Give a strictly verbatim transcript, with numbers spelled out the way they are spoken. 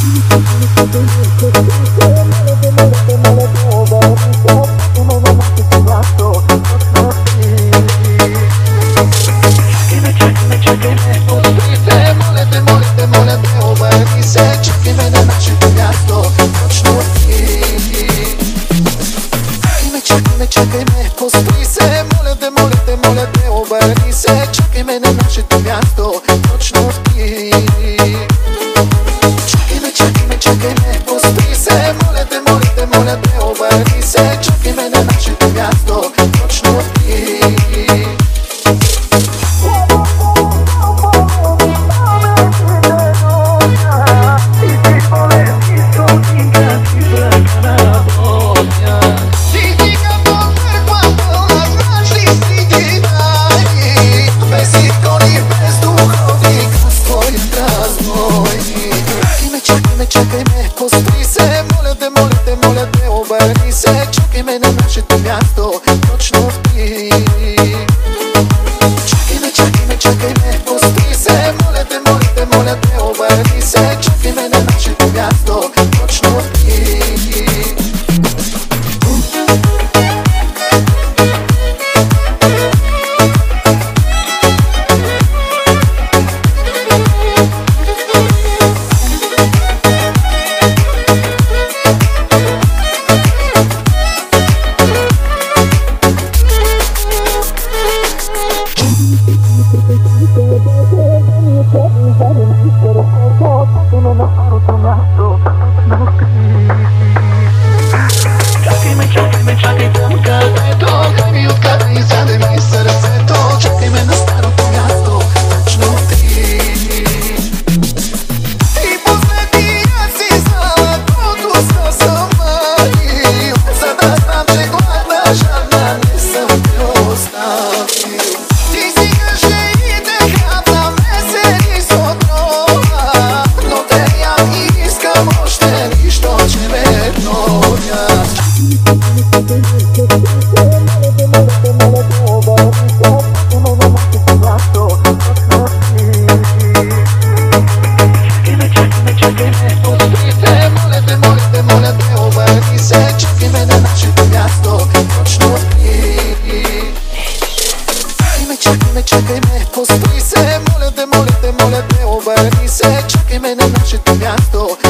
Čekaj me, posprij se, molim te, molim te, molim te, obrni se, čekaj me na našето място, точно ти. Čekaj me, čekaj me, čekaj me, posprij se, molim te, molim te, molim te, obrni se, čekaj me на нашето място, точно ти. Čekaj me, posprij se, моля те, моля те, моля те, обърни се, чакай ме на нашето място, точно в ти. Чакай ме, чакай ме, чакай ме, пострий се, моля те, моля те, моля те, обърни се, чакай ме на нашето място, точно в ти. Чакай ме, чакай ме, чакай там където, дай ми откъде и заде ми сърцето, чакай ме на старото място, точно ти. И последния си знала, който съм съмнил, за да знам, че гладна жадна не съм те оставил. Ти си кажи и те храна, месени с отрова, но те ям и искам още нищо, че ме гноя. Чакай ме на нашето място, точно в ти. Чакай ме, чакай ме, пострий се, моля те, моля те, моля те, обърни се, чакай ме на нашето място.